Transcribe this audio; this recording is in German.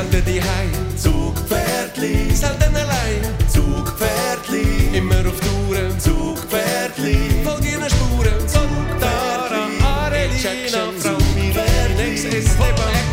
Selten die Heim, Zugpferdli, selten allein, Zugpferdli, immer auf Touren, Zugpferdli, folge ihren Spuren. Tara, Arelina, Frau Mireille, Esteban.